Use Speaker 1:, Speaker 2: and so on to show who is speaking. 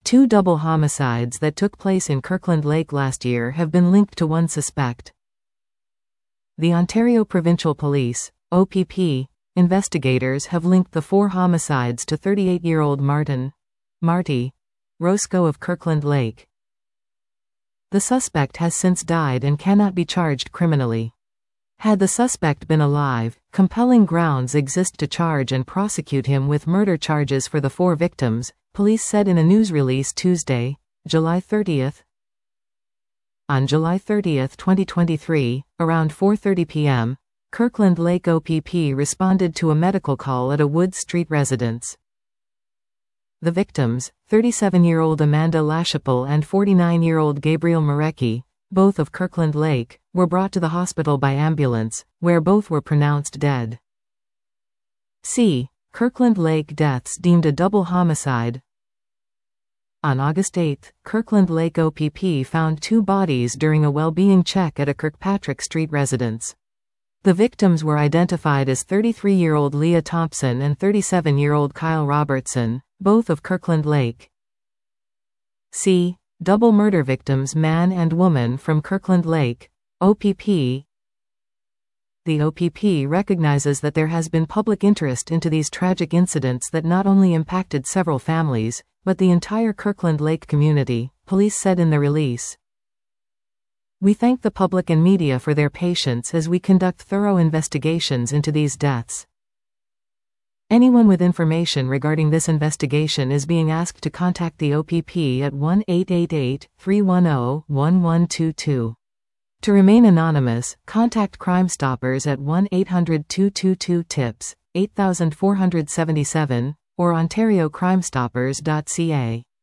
Speaker 1: Two double homicides that took place in Kirkland Lake last year have been linked to one suspect. The Ontario Provincial Police, OPP, investigators have linked the four homicides to 38-year-old Marty Roscoe of Kirkland Lake. The suspect has since died and cannot be charged criminally. Had the suspect been alive, compelling grounds exist to charge and prosecute him with murder charges for the four victims, police said in a news release Tuesday, July 30. On July 30, 2023, around 4:30 p.m., Kirkland Lake OPP responded to a medical call at a Wood Street residence. The victims, 37-year-old Amanda Lachapelle and 49-year-old Gabriel Marecki, both of Kirkland Lake, were brought to the hospital by ambulance, where both were pronounced dead. Kirkland Lake deaths deemed a double homicide. On August 8, Kirkland Lake OPP found two bodies during a well-being check at a Kirkpatrick Street residence. The victims were identified as 33-year-old Leah Thompson and 37-year-old Kyle Robertson, both of Kirkland Lake. Double murder victims man and woman from Kirkland Lake, OPP. The OPP recognizes that there has been public interest into these tragic incidents that not only impacted several families, but the entire Kirkland Lake community, police said in the release. We thank the public and media for their patience as we conduct thorough investigations into these deaths. Anyone with information regarding this investigation is being asked to contact the OPP at 1-888-310-1122. To remain anonymous, contact Crime Stoppers at 1-800-222-TIPS, 8477, or ontariocrimestoppers.ca.